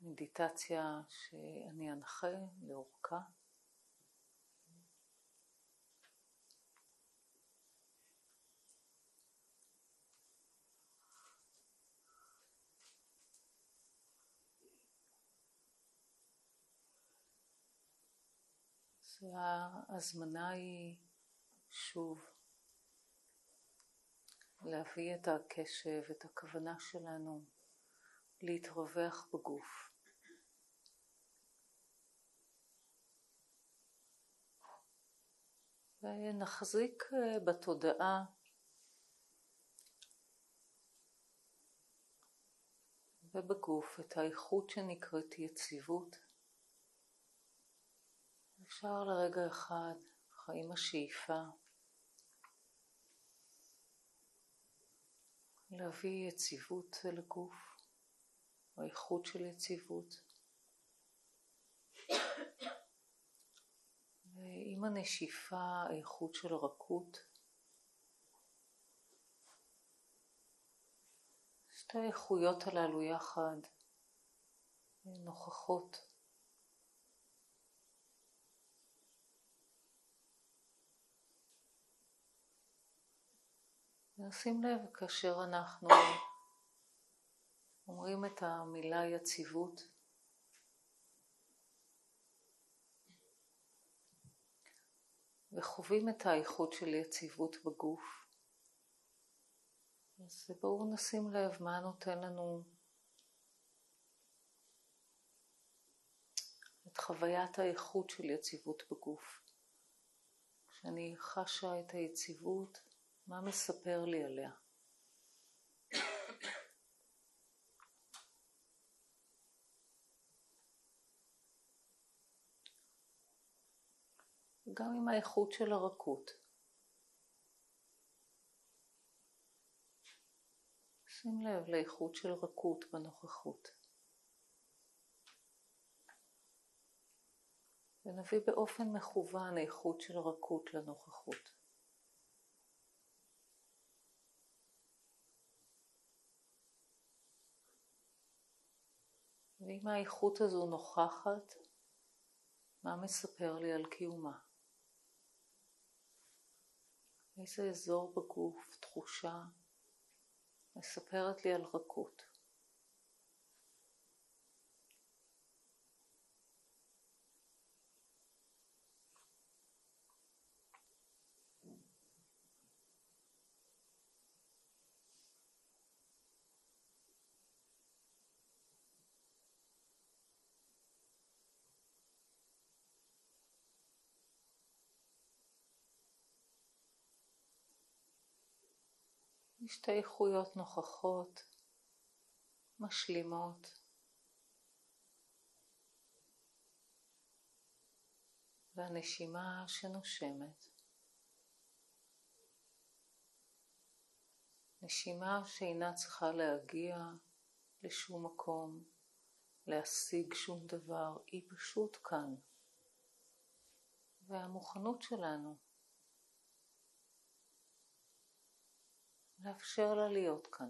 מדיטציה שאני אנחה לאורכה. ההזמנה היא שוב להביא את הקשב, את הכוונה שלנו להתרווח בגוף. ונחזיק בתודעה ובגוף את האיכות שנקראת יציבות. אפשר לרגע אחד, עם השאיפה, להביא יציבות לגוף, או איכות של יציבות. ועם הנשיפה, האיכות של רכות. שתי האיכויות הללו יחד נוכחות. נשים לב כאשר אנחנו אומרים את המילה יציבות, וחווים את האיכות של יציבות בגוף, אז בואו נשים לב מה נותן לנו את חוויית האיכות של יציבות בגוף. כשאני חשה את היציבות, מה מספר לי עליה? גם עם האיכות של הרכות. שים לב לאיכות של רכות בנוכחות. ונביא באופן מכוון האיכות של רכות לנוכחות. ואם האיכות הזו נוכחת, מה מספר לי על קיומה? איזה אזור בגוף, תחושה, מספרת לי על רכות. שתי איכויות נוכחות, משלימות, והנשימה שנושמת. נשימה שאינה צריכה להגיע לשום מקום, להשיג שום דבר, היא פשוט כאן. והמוכנות שלנו לאפשר לה להיות כאן.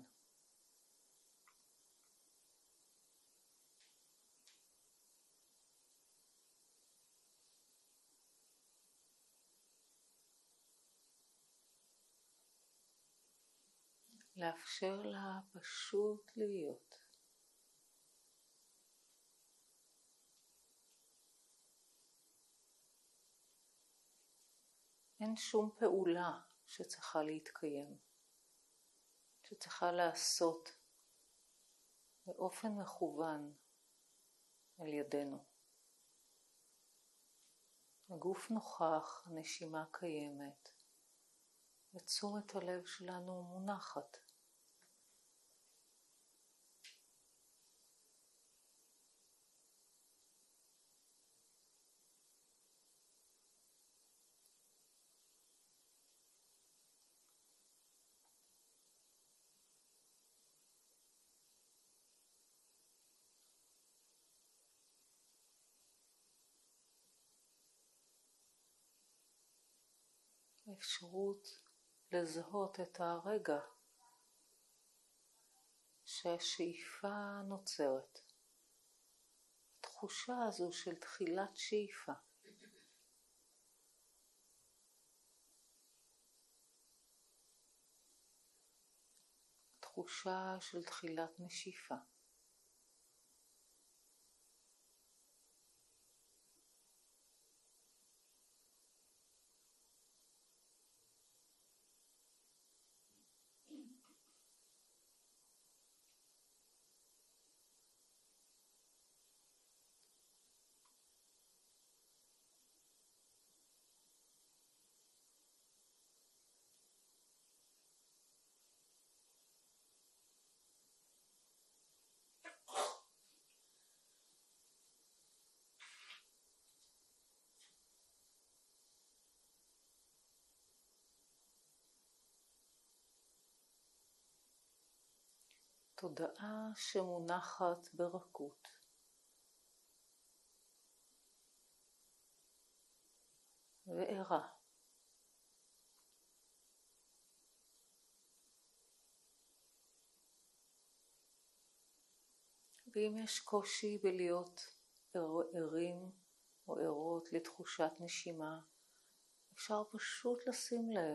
לאפשר לה פשוט להיות. אין שום פעולה שצריכה להתקיים, שצריכה לעשות באופן מכוון על ידינו. הגוף נוכח, הנשימה קיימת, ותשומת הלב שלנו מונחת. אפשרות לזהות את הרגע שהשאיפה נוצרת. התחושה הזו של תחילת שאיפה. תחושה של תחילת נשיפה. תודעה שמונחת ברכות. וערה. ואם יש קושי בלהיות ערים או ערות לתחושת נשימה, אפשר פשוט לשים לב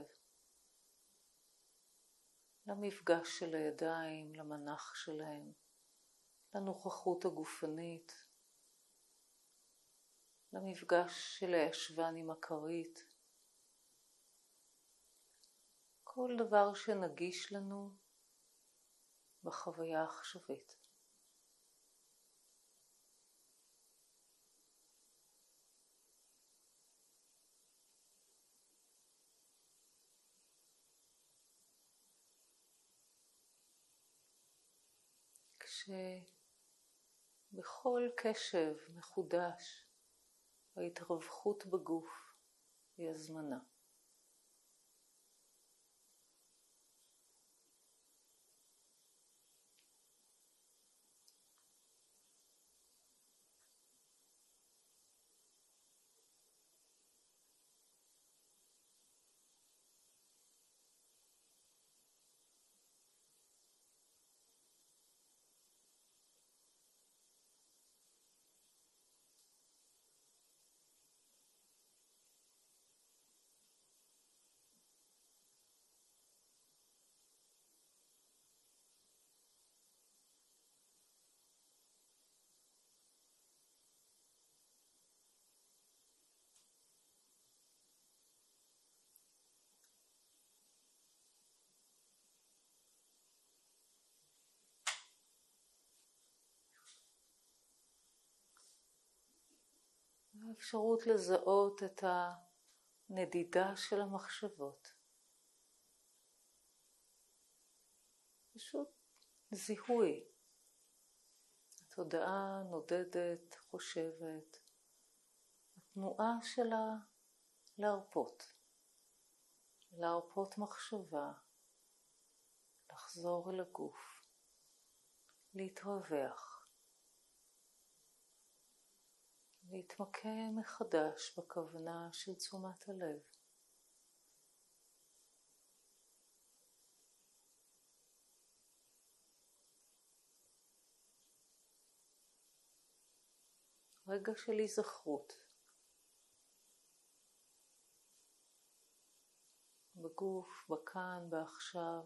למפגש של הידיים, למנח שלהם, לנוכחות הגופנית, למפגש של הישבן עם הכרית. כל דבר שנגיש לנו בחוויה העכשווית. כשבכל קשב מחודש ההתרווחות בגוף היא הזמנה. האפשרות לזהות את הנדידה של המחשבות. פשוט זיהוי. התודעה נודדת, חושבת. התנועה שלה להרפות. להרפות מחשבה. לחזור אל הגוף. להתרווח. להתמקם מחדש בכוונה של תשומת הלב. רגע של היזכרות. בגוף, בכאן, בעכשיו.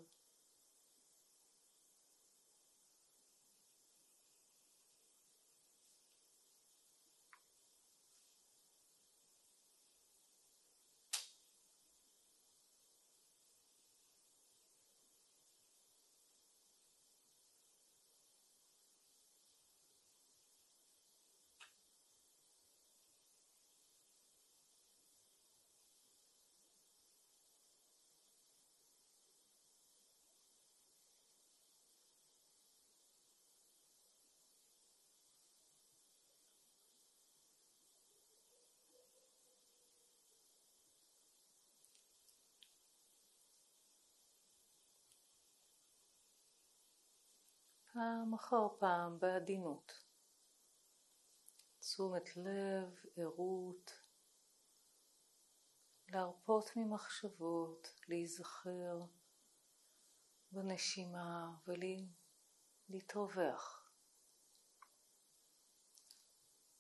פעם אחר פעם בעדינות. תשומת לב, ערות, להרפות ממחשבות, להיזכר בנשימה ולהתרווח.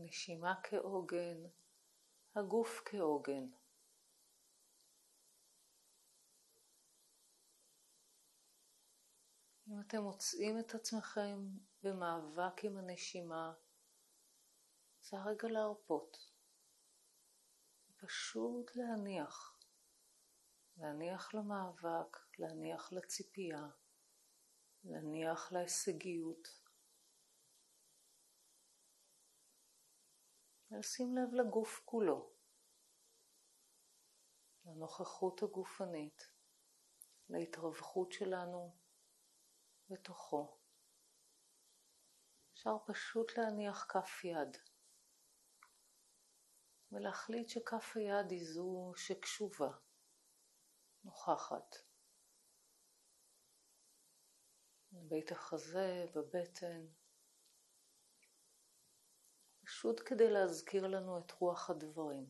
הנשימה כעוגן, הגוף כעוגן. אם אתם מוצאים את עצמכם במאבק עם הנשימה, זה הרגע להרפות. פשוט להניח למאבק, להניח לציפייה, להניח להישגיות. ולשים לב לגוף כולו, לנוכחות הגופנית, להתרווחות שלנו בתוכו. אפשר פשוט להניח כף יד, ולהחליט שכף היד היא זו שקשובה, נוכחת. בבית החזה, בבטן, פשוט כדי להזכיר לנו את רוח הדברים.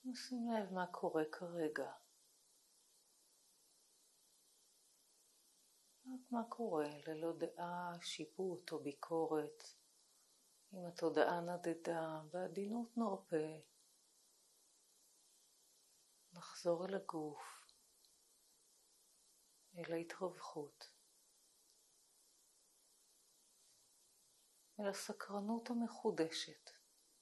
נשים לב מה קורה כרגע. רק מה קורה ללא דעה, שיפוט או ביקורת. אם התודעה נדדה, בעדינות נרפה. נחזור אל הגוף, אל ההתרווחות, אל הסקרנות המחודשת.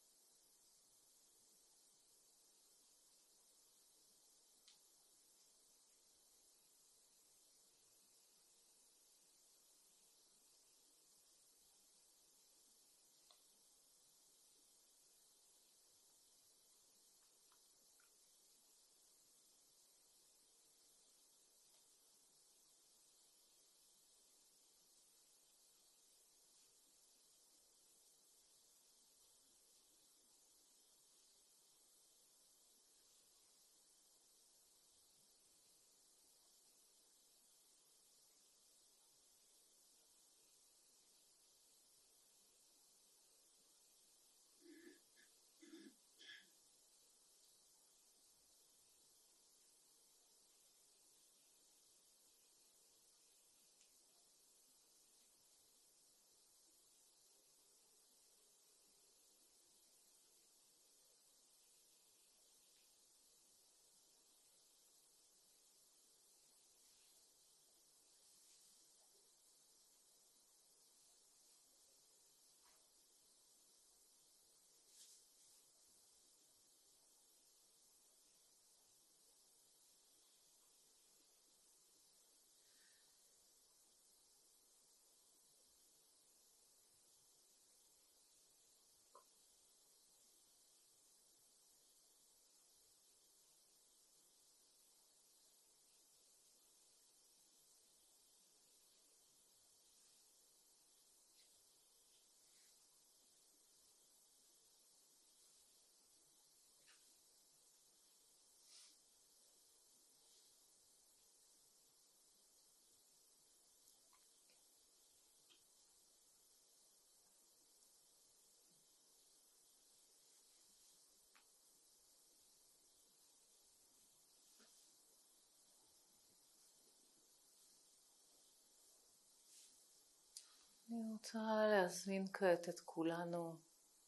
אני רוצה להזמין כעת את כולנו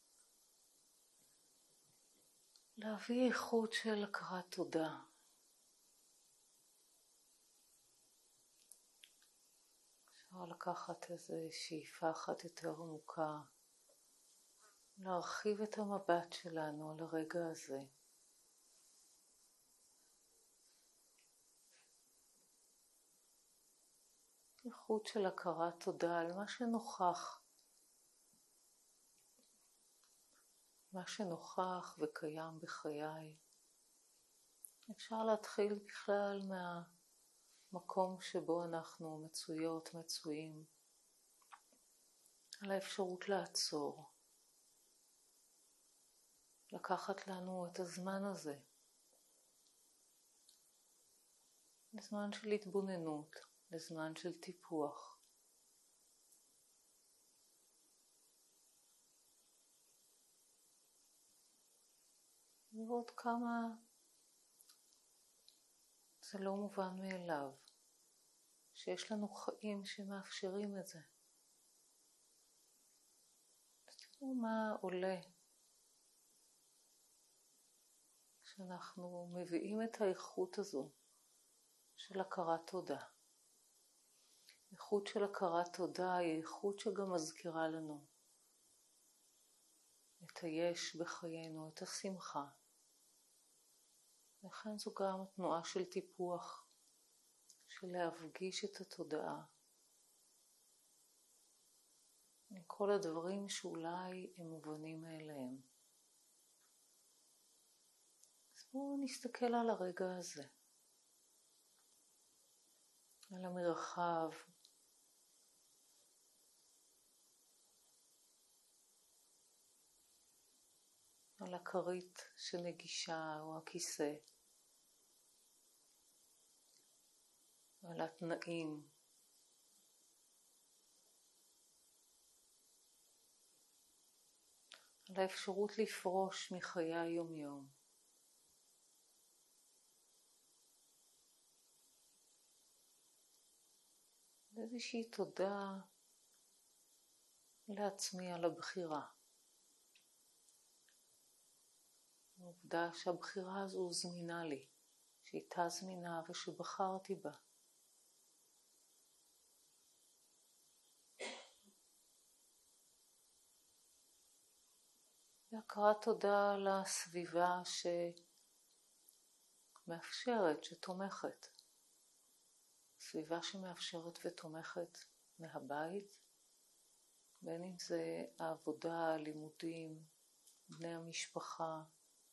להביא איכות של הכרת תודה. אפשר לקחת איזו שאיפה אחת יותר עמוקה, להרחיב את המבט שלנו על הרגע הזה. איכות של הכרת תודה על מה שנוכח. מה שנוכח וקיים בחיי. אפשר להתחיל בכלל מהמקום שבו אנחנו מצויות, מצויים. על האפשרות לעצור. לקחת לנו את הזמן הזה. לזמן של התבוננות, לזמן של טיפוח. לראות כמה זה לא מובן מאליו, שיש לנו חיים שמאפשרים את זה. תראו מה עולה כשאנחנו מביאים את האיכות הזו של הכרת תודה. איכות של הכרת תודה היא איכות שגם מזכירה לנו את היש בחיינו, את השמחה. לכן זו גם תנועה של טיפוח, של להפגיש את התודעה עם כל הדברים שאולי הם מובנים מאליהם. אז בואו נסתכל על הרגע הזה, על המרחב, על הכרית שנגישה או הכיסא, על התנאים, על האפשרות לפרוש מחיי היום-יום. איזושהי תודה לעצמי על הבחירה. העובדה שהבחירה הזו זמינה לי, שהייתה זמינה ושבחרתי בה. והכרת תודה לסביבה שמאפשרת, שתומכת. סביבה שמאפשרת ותומכת מהבית, בין אם זה העבודה, הלימודים, בני המשפחה.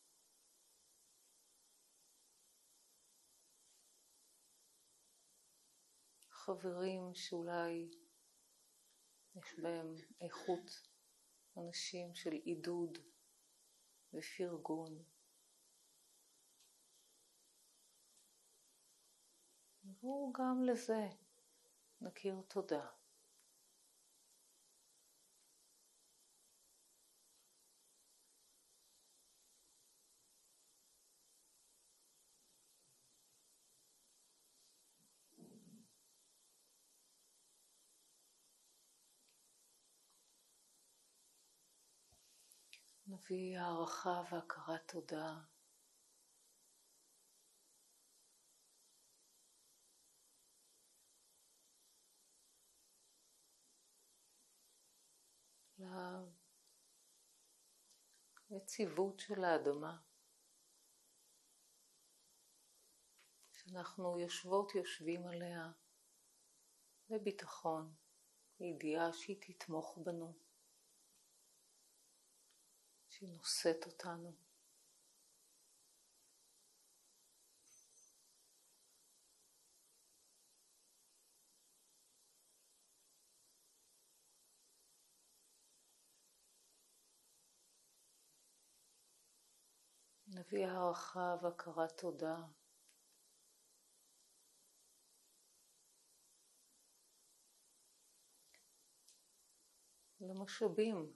חברים שאולי יש בהם איכות, אנשים של עידוד ופרגון. וגם לזה נכיר תודה. נביא הערכה והכרת תודה ליציבות של האדמה, שאנחנו יושבות יושבים עליה בביטחון, בידיעה שהיא תתמוך בנו, שהיא נושאת אותנו. נביא הערכה והכרת תודה למשאבים,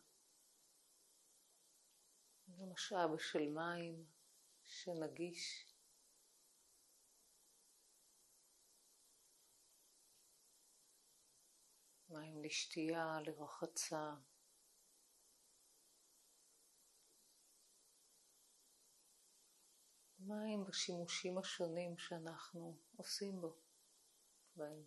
למשאב של מים שנגיש, מים לשתייה, לרחצה, מים בשימושים השונים שאנחנו עושים בהם.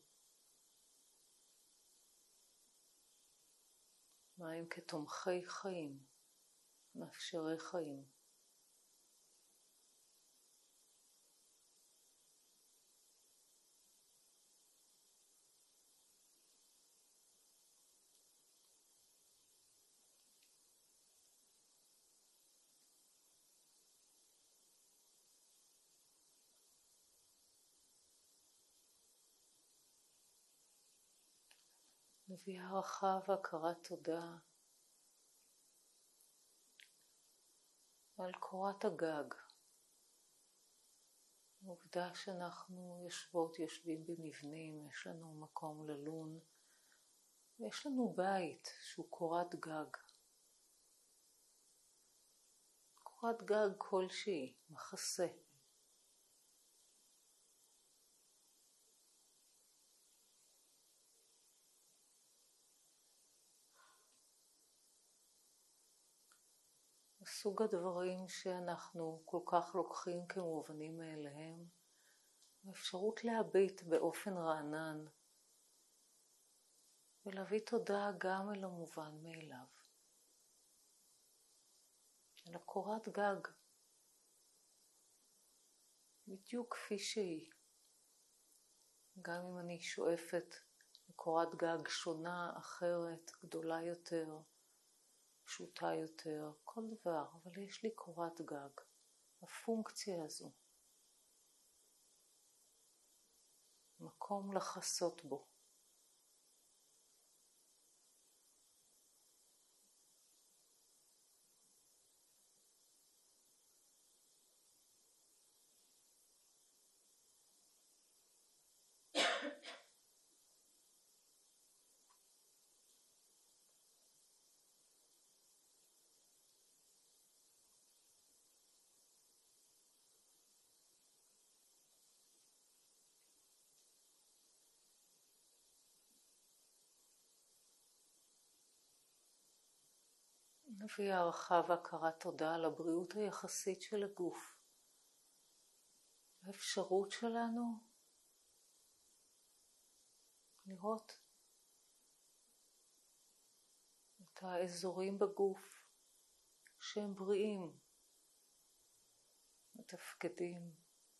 מים כתומכי חיים, מאפשרי חיים. נביא הערכה והכרת תודה על קורת הגג. העובדה שאנחנו יושבות, יושבים במבנים, יש לנו מקום ללון, ויש לנו בית שהוא קורת גג. קורת גג כלשהי, מחסה. סוג הדברים שאנחנו כל כך לוקחים כמובנים מאליהם, האפשרות להביט באופן רענן ולהביא תודה גם אל המובן מאליו. אל הקורת גג, בדיוק כפי שהיא. גם אם אני שואפת לקורת גג שונה, אחרת, גדולה יותר, פשוטה יותר, כל דבר, אבל יש לי קורת גג. הפונקציה הזו. מקום לחסות בו. נביא הערכה והכרת תודה על הבריאות היחסית של הגוף. האפשרות שלנו לראות את האזורים בגוף שהם בריאים, מתפקדים.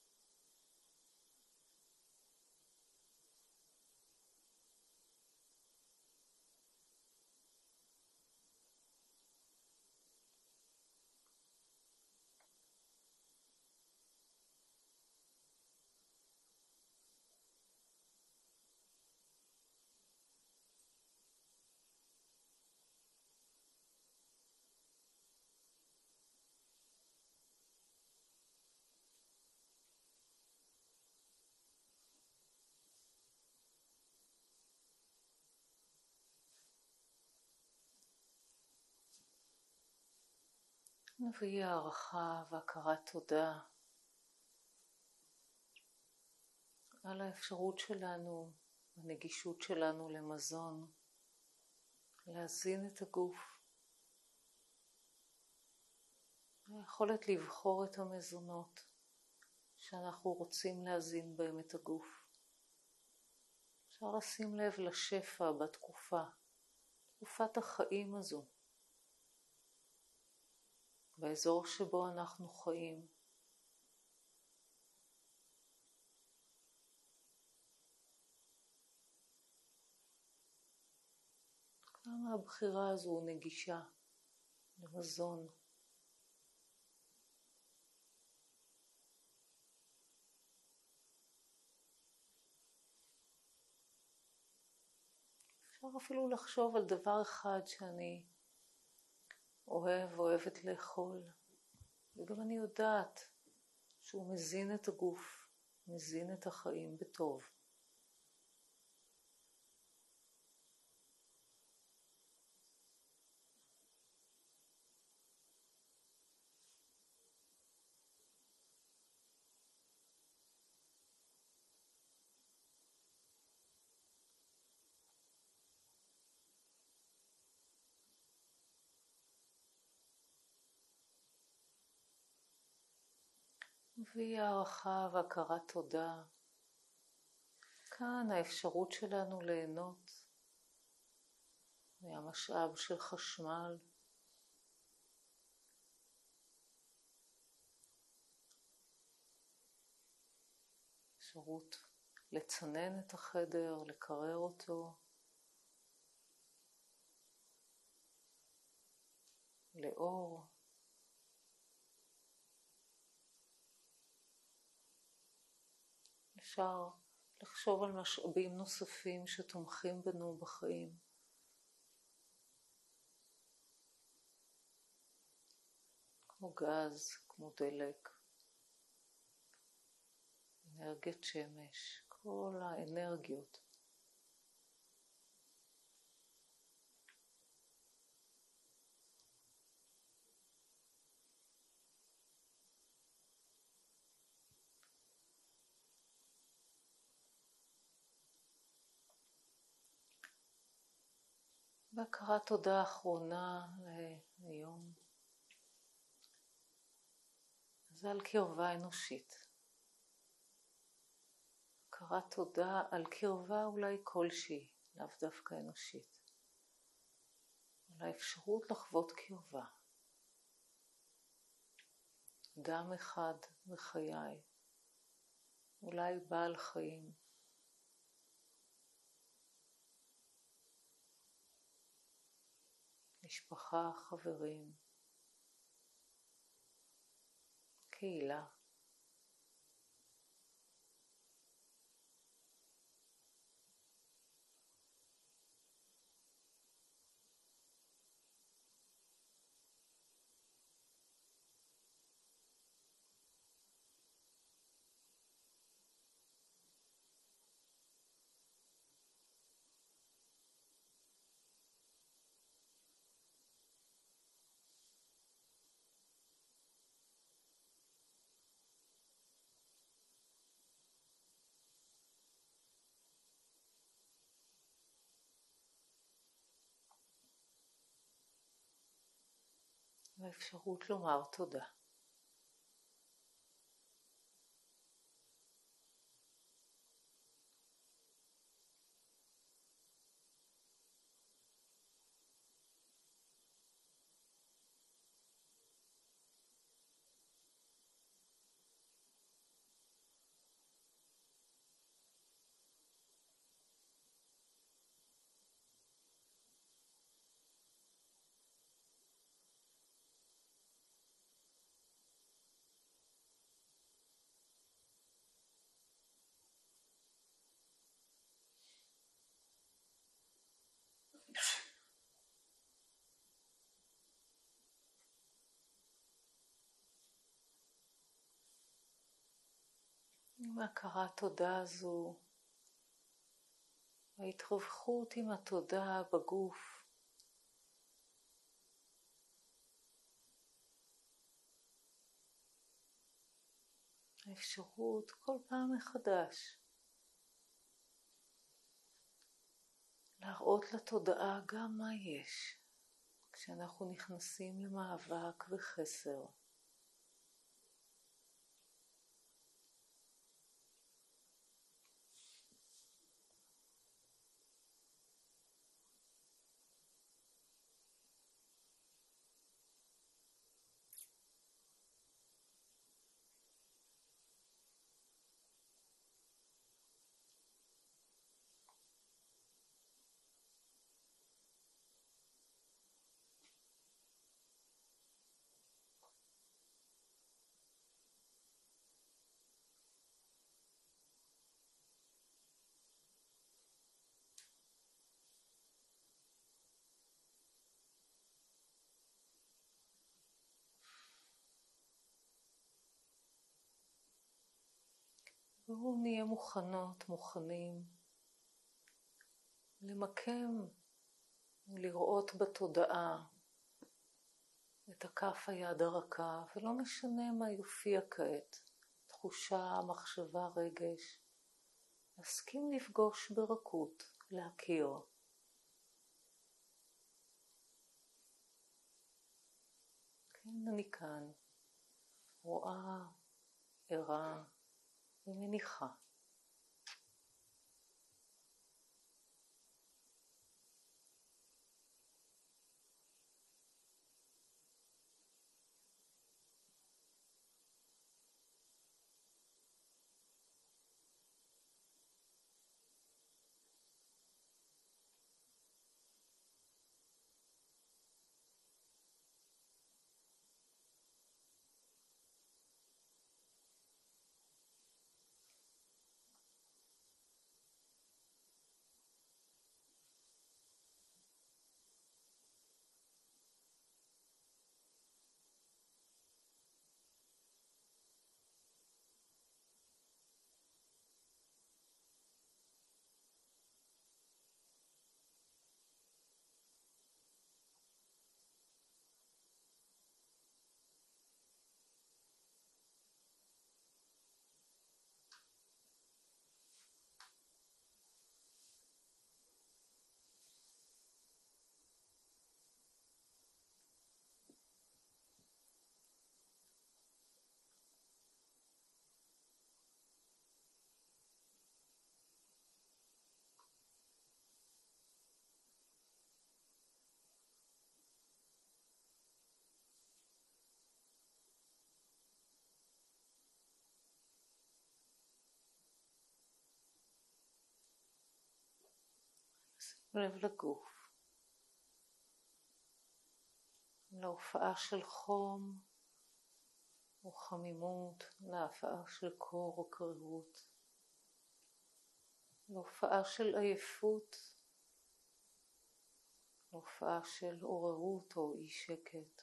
נביא הערכה והכרת תודה על האפשרות שלנו, הנגישות שלנו למזון, להזין את הגוף, היכולת לבחור את המזונות שאנחנו רוצים להזין בהם את הגוף. אפשר לשים לב לשפע תקופת החיים הזו, באזור שבו אנחנו חיים. כמה הבחירה הזו נגישה למזון. אפשר אפילו לחשוב על דבר אחד שאני אוהבת לאכול, וגם אני יודעת שהוא מזין את הגוף, מזין את החיים בטוב. נביא הערכה והכרת תודה. כאן האפשרות שלנו ליהנות מהמשאב של חשמל. אפשרות לצנן את החדר, לקרר אותו, לאור. אפשר לחשוב על משאבים נוספים שתומכים בנו בחיים. כמו גז, כמו דלק, אנרגיית שמש, כל האנרגיות. בהכרת תודה אחרונה להיום, זה על קרבה אנושית. הכרת תודה על קרבה אולי כלשהי, לאו דווקא אנושית. על האפשרות לחוות קרבה. אדם אחד בחיי, אולי בעל חיים. משפחה, חברים, קהילה. והאפשרות לומר תודה. עם הכרת תודה הזו, ההתרווחות עם התודה בגוף, האפשרות כל פעם מחדש להראות לתודעה גם מה יש כשאנחנו נכנסים למאבק וחסר. בואו נהיה מוכנים למקם ולראות בתודעה את הכף היד הרכה, ולא משנה מה יופיע כעת, תחושה, מחשבה, רגש, להסכים לפגוש ברכות, להכיר. כן, אני כאן, רואה, ערה ומניחה. לב לגוף, להופעה של חום או חמימות, להופעה של קור או קרירות, להופעה של עייפות, להופעה של עוררות או אי שקט.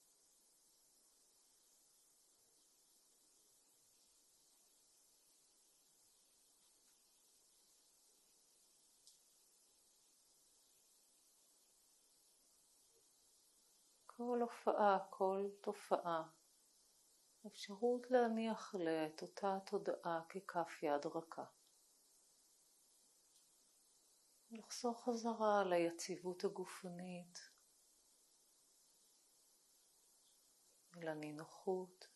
כל הופעה, כל תופעה, אפשרות להניח עליה את אותה תודעה ככף יד רכה. לחזור חזרה ליציבות הגופנית, אל הנינוחות,